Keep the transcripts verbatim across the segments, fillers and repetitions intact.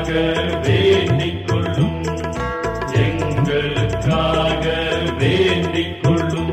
வேண்டிக் கொள்ளும், எங்களுக்காக வேண்டிக் கொள்ளும்.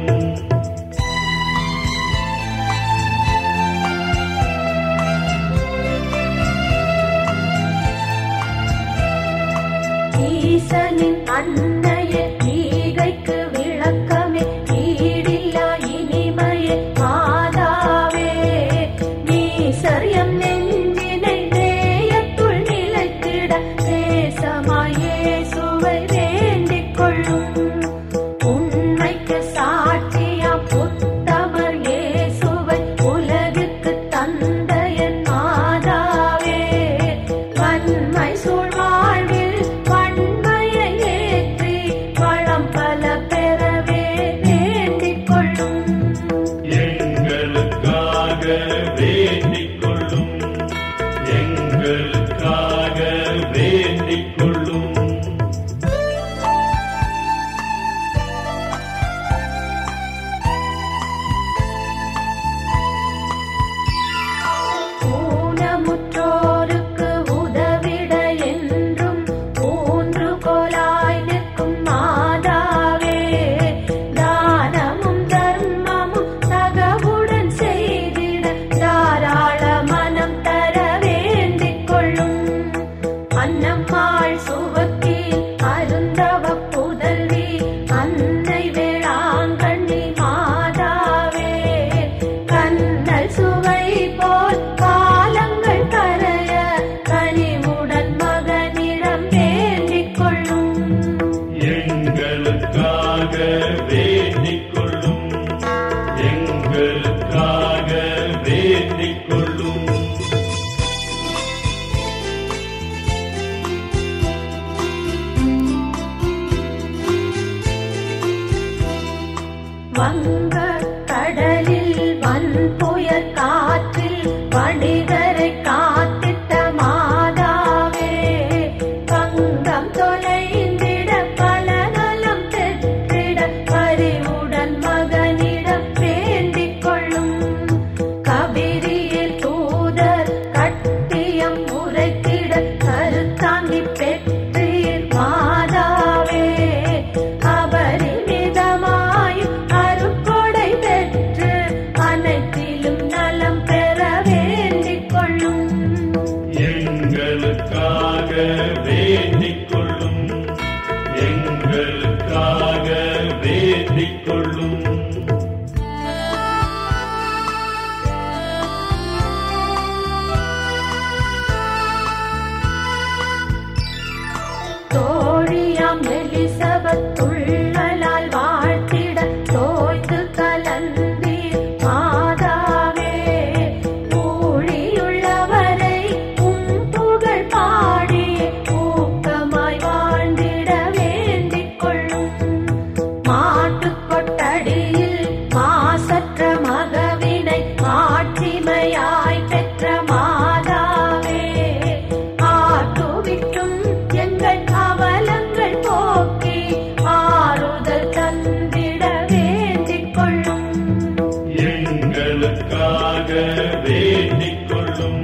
ஈசனின் அன்னையே, ஈகைக்கு விளக்கமே, ஈடில்லா இனிமையே மாதாவே, நீசரியம் நெஞ்சினை நேயத்துள் நிலைத்திட நேசமாயே சுவை வேண்டிக் கொள்ளும். உண்மைக்கு சாட்சியாம் உத்தமர் இயேசுவை உலகுக்கு தந்த என் மாதாவே, வன்மை சூழ் வாழ்வில் வன்மையை ஏற்றி வளம் பல பெறவே வேண்டிக் கொள்ளும். எங்களுக்காக வேண்டிக் கொள்ளும், எங்களுக்காக வேண்டிக் கொள்ளும். ஊனமுற்றோருக்கு உதவிட என்றும் ஊன்றுகோலாய் நிற்கும் மாதாவே, தானமும் தர்மமும் தகவுடன் செய்திட தாராள மனம் தர வேண்டிக் கொள்ளும். அன்னம்மாள் சுவக்கி அருந்தவ புதல்வி அன்னை வேளாங்கண்ணி மாதாவே, கண்ணல் சுவை போல் காலங்கள் கரைய கனிவுடன் மகனிடம் வேண்டிக் கொள்ளும். எங்களுக்காக வேண்டிக் கொள்ளும், எங்களுக்காக வேண்டிக் கொள்ளும். வங்க கடலில் வன்புயற் காற்றில் வணிகரை காத்திட்ட மாதாவே, பங்கம் தொலைந்திட பல நலம் பெற்றிட பரிவுடன் மகனிடம் வேண்டிக் கொள்ளும். கபிரியில் தூதர் கட்டியம் உரைத்திட கருத்தாங்கி பெற்றீர் மாதாவே, அபரிமிதமாயும் அருட்கொடை பெற்று அனைத்திலும் நலம் பெற வேண்டிக் கொள்ளும். எங்களுக்காக வேண்டிக் கொள்ளும், எங்களுக்காக வேண்டிக் கொள்ளும். தோழியாம் எலிசபெத் துள்ளலால் வாழ்த்திட தோய்த்து கலந்தீர் மாதாவே, ஊழியுள்ளவரை உம் புகழ் பாடி ஊக்கமாய் வாழ்ந்திட வேண்டிக் கொள்ளும். மாட்டுக் கொட்டடியில் மாசற்ற மகவினை மாட்சிமையாய் பெற்ற மாதாவே, ஆட்டுவிட்டும் எங்கள் அவலங்கள் போக்கி ஆறுதல் தந்திட வேண்டிக் கொள்ளும். எங்களுக்காக வேண்டிக் கொள்ளும்,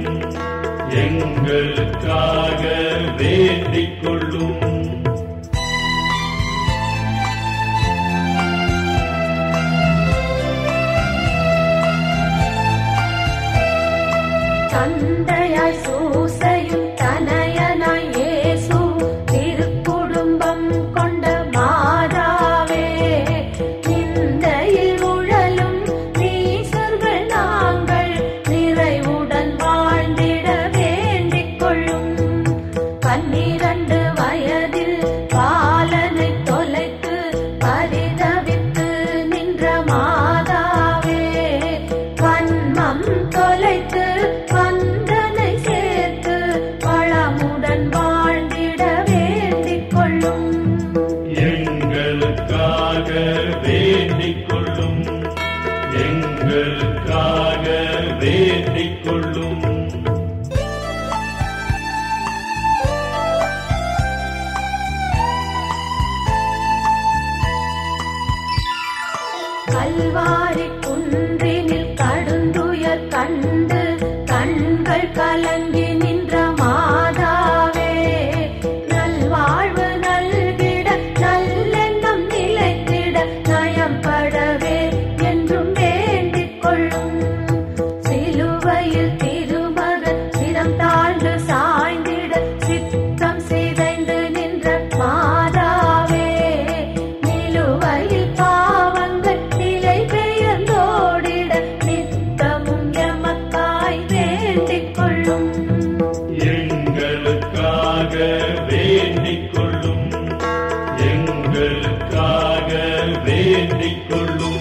எங்களுக்காக வேண்டிக் கொள்ளும். தந்தையாய் சூசையும் தனயனாய் இயேசு திருக்குடும்பம் கொண்ட மாதாவே, நிந்தையில் உழலும் நீசர்கள் நாங்கள் நிறைவுடன் வாழ்ந்திட வேண்டிக் கொள்ளும். பன்னிரண்டு வயதில் பாலனை தொலைத்து பரிதவித்து நின்ற மாதாவே, வன்மம் தொலைத்து வந்தனை சேர்த்து வளமுடன் வாழ்ந்திட வேண்டிக் கொள்ளும். எங்களுக்காக வேண்டிக் கொள்ளும், எங்களுக்காக வேண்டிக் கொள்ளும். கல்வாரி குன்றினில் கடுந்துயர் கண்டு கண்கள் கலங்கி நின்ற மாதாவே, வேண்டிக் கொள்ளும் எங்களுக்காக வேண்டிக் கொள்ளும்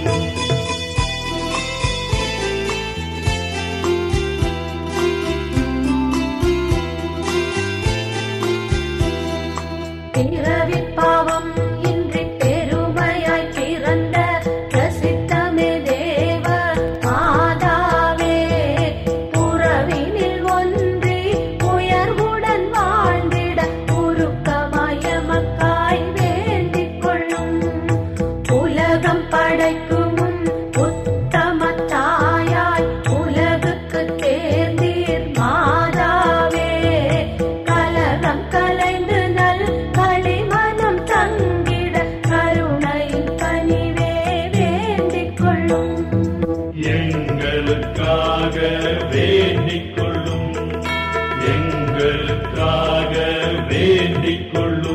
பிறவிப் பாவம் இன்றி பெருமையாய் பிறந்த பிரசித்தமே தேவ மாதாவே, புறவினில் ஒன்றி உயர்வுடன் வாழ்ந்திட உருக்கமாய் எமக்காய் வேண்டிக் கொள்ளும். உலகம் படைக்கும் முன் உத்தம தாயாய் உலகுக்கு தேர்ந்தீர் மாதாவே, கலகம் கலைந்து நல் களிமனம் தங்கிட கருணையின் கனிவே வேண்டிக் கொள்ளும். எங்களுக்காக வேண்டிக் கொள்ளும் எங்களுக்காக வேண்டிக் கொள்ளும்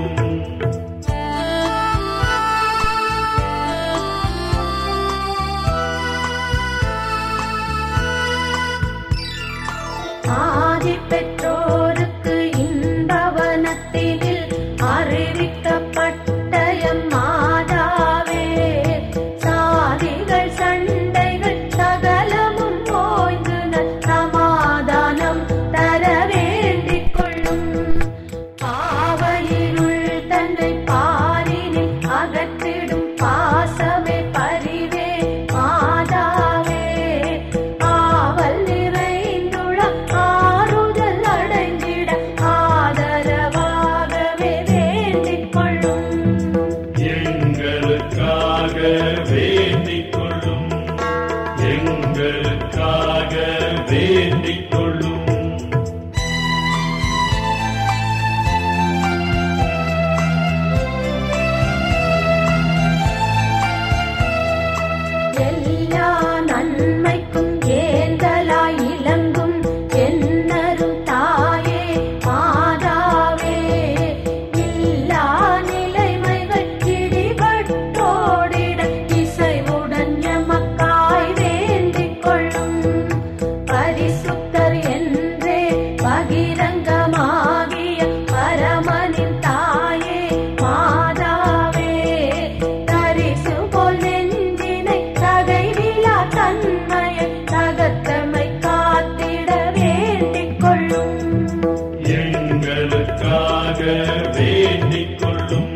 ஆதி பெற்றோருக்கு இன்பவனத்தினில் அறிவிக்கப்பட்ட எம் மாதாவே, சாதிகள் சண்டைகள் சகலமும் ஓய்ந்து நல் சமாதானம் தர வேண்டிக் கொள்ளும். பாவையினுள் தன்னை பாரினில் அகற்றிடும் பாசமே பரிவே மாதாவே, ஆவல் நிறைந்துள்ள ஆறுதல் அடைந்திட ஆதரவாகவே வேண்டிக் கொள்ளும். எங்களுக்காக வேண்டிக் கொள்ளும் எங்களுக்காக வேண்டிக் கொள்ளும் எல்லா நன்மைக்கும் ஏந்தலாய் இலங்கும் என்னரும் தாயே மாதாவே, இல்லா நிலைமைகள் இடிபட்டோடிட இசைவுடன் எமக்காய் வேண்டிக் கொள்ளும். பரிசுத்தர் என்றே பகிரங்கமாகிய பரமனின் தாயே மாதாவே, தரிசு போல் நெஞ்சினை தகைவிலா தன்மையை தகத்தமை காத்திட வேண்டிக் கொள்ளும். எங்களுக்காக வேண்டிக் கொள்ளும்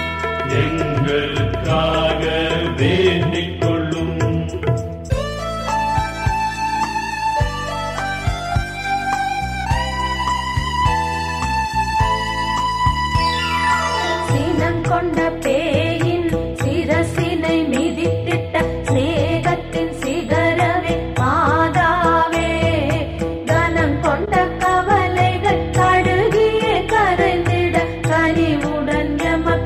எங்களுக்காக வேண்டிக் கொள்ளும் சினம் கொண்ட பேயின் சிரசினை மிதித்திட்ட சிநேகத்தின் சிகரமே மாதாவே, கனம் கொண்ட கவலைகள் கடுகியே கரைந்திட கனிவுடன் எமக்கு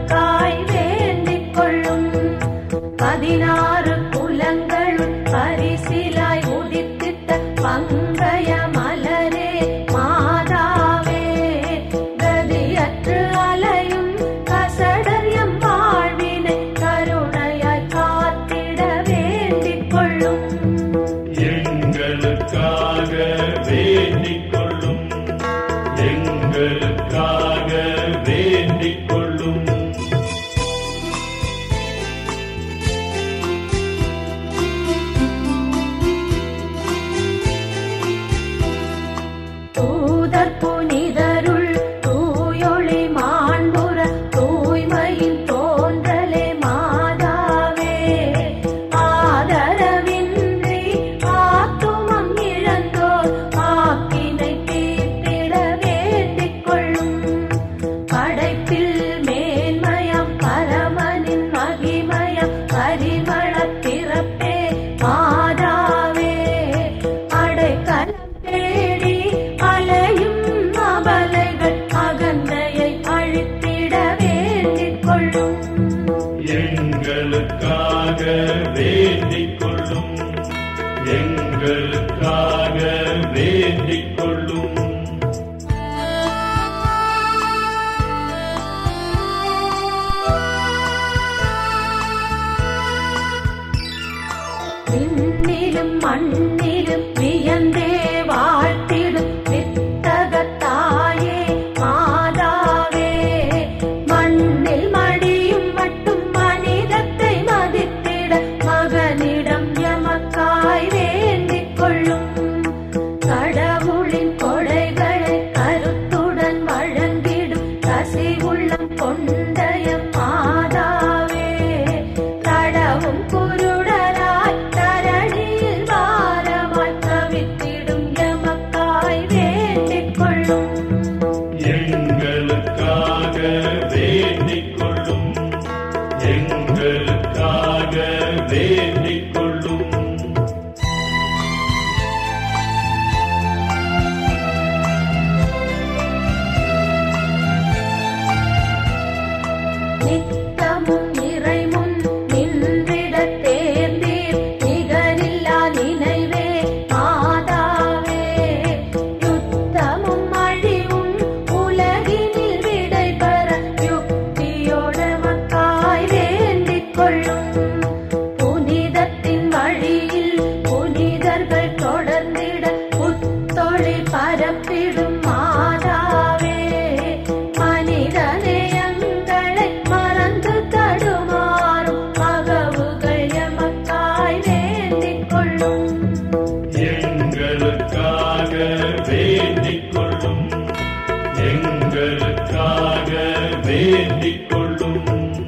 எங்களுக்காக வேண்டிக் கொள்ளும்.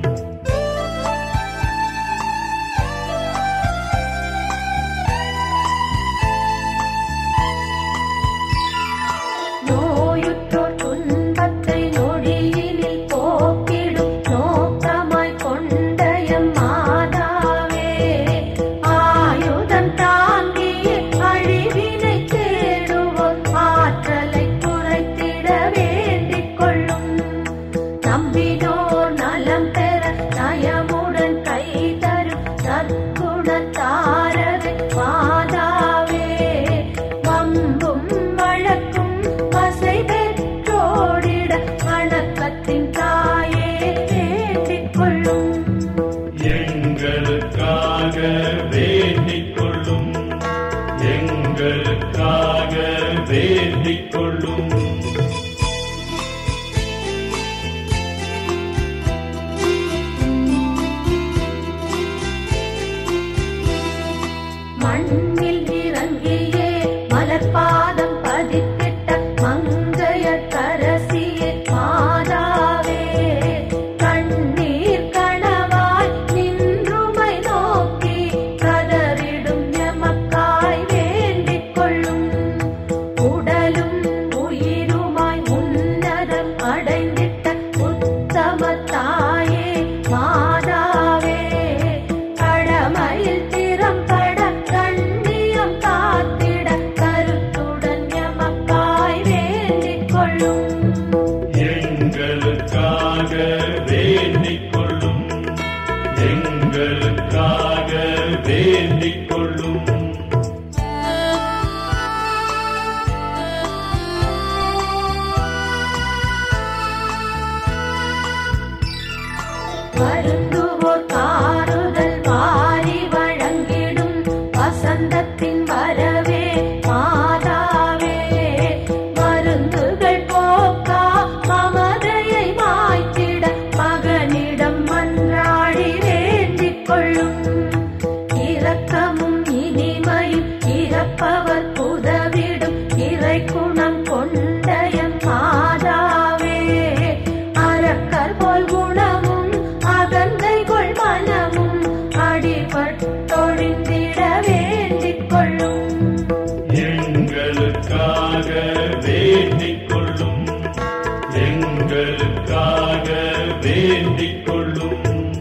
நோயுற்றோர் துன்பத்தை நொடியினில் போக்கிடும் நோக்கமாய் கொண்ட எம் மாதாவே, ஆயுதம் தாங்கிய அழிவினை தேடுவோர் ஆற்றலை குறைத்திட வேண்டிக் கொள்ளும். நம்பினோர் நலம் பெற நயமுடன் கை தரும் நற்குணத்தாரவே மாதாவே, வம்பும் வழக்கும் பசை பெற்றோடிட வணக்கத்தின் தாயே வேண்டிக் கொள்ளும். எங்களுக்காக வேண்டிக் கொள்ளும். எங்களுக்காக வேண்டிக் கொள்ளும். மண்ணில் இறங்கியே மலர்பாதம் பதித்திட்ட மங்கையர்க்கரசியே மாதாவே, கண்ணீர் கணவாய் நின்றுமை நோக்கி கதறிடும் எமக்காய் வேண்டிக் கொள்ளும். உடலும் உயிருமாய் உன்னதம் அடைந்திட்ட உத்தம தாயே மாதாவே, கடமையில் திறம்பட கண்ணியம் காத்திட கருத்துடன் எமக்காய் வேண்டிக் கொள்ளும். எங்களுக்காக வேண்டிக் கொள்ளும். எங்களுக்காக வேண்டிக் கொள்ளும். வருந்துவோர் காருதல் வாரி வழங்கிடும் வசந்தத்தின் வரவே மாதாவே, மருந்துகள் போக்கா மமதையை மாய்த்திட மகனிடம் மன்றாடி வேண்டிக் கொள்ளும். இரக்கமும் இனிமையும் இறப்பவர் உதவிடும் இறை குணம் கொண்ட எம் மாதாவே, அரக்கர் போல் குணமும் அகந்தைகொள் மனமும் அடிபட்டொழிந்திட வேண்டிக் கொள்ளும். எங்களுக்காக வேண்டிக் கொள்ளும். எங்களுக்காக வேண்டிக் கொள்ளும்.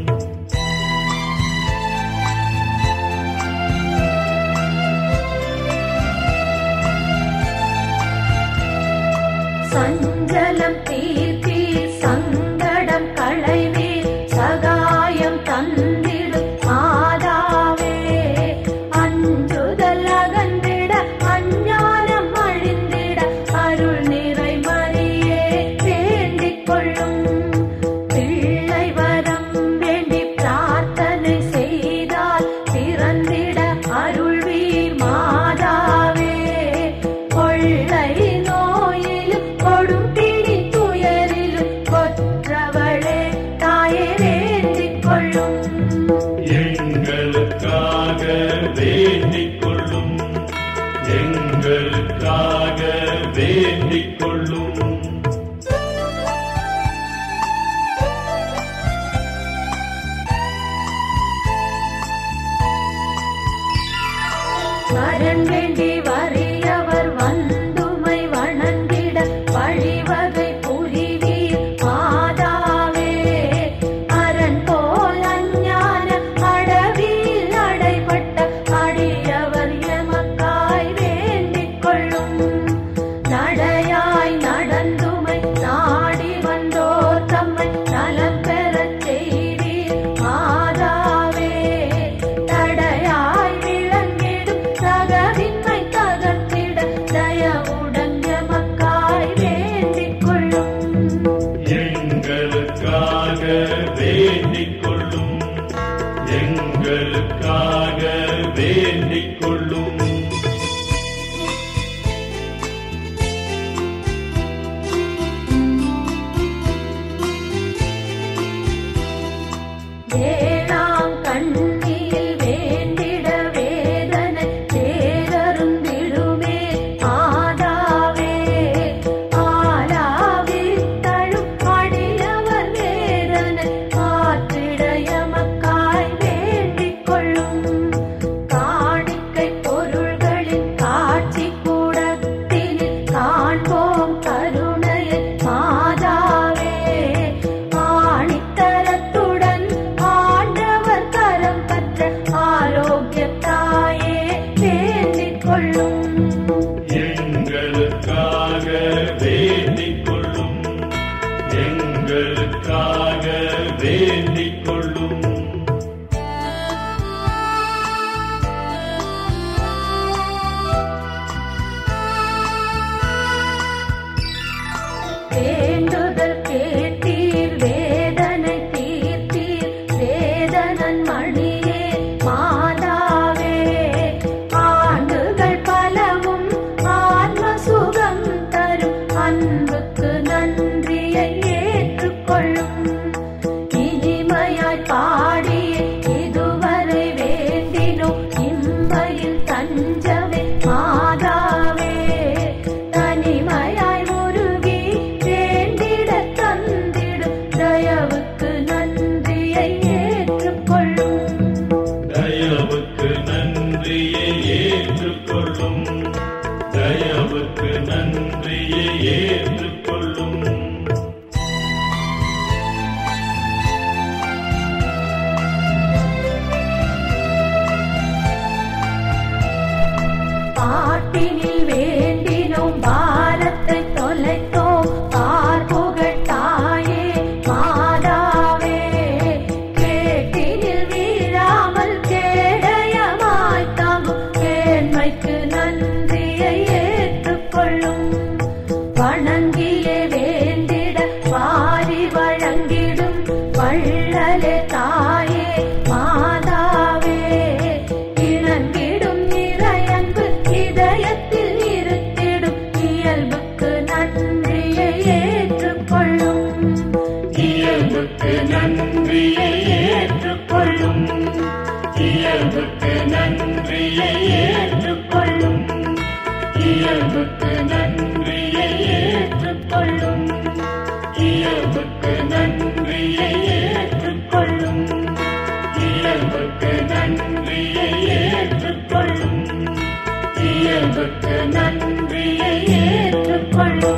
சஞ்சலம் தீர்ப்பீர் சங்கடம் களைவீர் சகாயம் தந்திடும் மாதாவே, அஞ்சுதல் அகன்றிட அஞ்ஞானம் அழிந்திட அருள் நிறை மரியே வேண்டிக் கொள்ளும். பிள்ளை வரம் வேண்டி பிரார்த்தனை செய்தால் பிறந்திட அருள்வீர் மாதாவே, கொள்ளை நோயிலும் கொடும் பிடி துயரிலும் கொற்றவளே தாயே வேண்டிக் கொள்ளும். எங்களுக்காக வேண்டிக் கொள்ளும். எங்களுக்காக வேண்டிக் கொள்ளும். வரன் வேண்டி வறியவர் வந்துமை வணங்கிட வழிவகை புரிவீர் மாதாவே, அரண் போல் அஞ்ஞான அடவியில் நடைபட்ட அடியவர் எமக்காய் வேண்டிக் கொள்ளும். நடையாய் நடந்துமை நாடி வந்தோர் தம்மை நலம் பெறச் செய்வீர் மாதாவே, தடையாய் விளங்கிடும் சகவின்மை தகர்த்திட தயவுடன் எமக்காய் வேண்டிக் கொள்ளும். எங்களுக்காக வேண்டிக் கொள்ளும். எங்களுக்காக வேண்டிக் கொள்ளும். வேளாங் கண்ணியில் வேண்டிட வேதனை தேரருந்திடுமே மாதாவே, ஆலாவித்தழும் எங்களுக்காக வேண்டிக் கொள்ளும். வேண்டுதல் கேட்டீர் வேதனை தீர்த்தீர் வேதனன் மணியே மாதாவே ஆண்டுகள் பலவும் ஆன்ம சுகம் தரும் அன்புக்கு நன்றியை ஏற்றுக்கொள்ளும். இனிமையாய் பாடிய இதுவரை வேண்டினோம் இம்மையில் தஞ்சமே மாதாவே தனிமையாய் உருகி வேண்டிட தந்திடும் தயவுக்கு நன்றியை ஏற்றுக்கொள்ளும். தயவுக்கு நன்றியை ஏற்றுக்கொள்ளும். தயவுக்கு நன்றியை ஏற்றுக்கொள்ளும். பாட்டினில் வேண்டினோம் பாரத்தை தொலைத்தோம் பார்ப்புகழ் தாயே மாதாவே கேட்டினில் வீழாமல் கேடயமாய் தாங்கும் கேண்மைக்கு நன்றியை ஏற்றுக்கொள்ளும். வணங்கியே வேண்டிட வாரி வழங்கிடும் வள்ளலே தாயே மாதாவே இணங்கிடும் நிறையன்பு இதயத்தில் இருத்திடும் இயல்புக்கு நன்றியை ஏற்றுக்கொள்ளும். இயல்புக்கு நன்றியை ஏற்றுக்கொள்ளும். இயல்புக்கு நன்றியை ஏற்றுக்கொள்ளும். இயல்புக்கு நன்றியை ஏற்றுக்கொள்ளும். இயல்புக்கு நன்றியை ஏற்றுக்கொள்ளும். இயல்புக்கு நன்றியை ஏற்றுக்கொள்ளும். இயல்புக்கு நன்றியை ஏற்றுக்கொள்ளும்.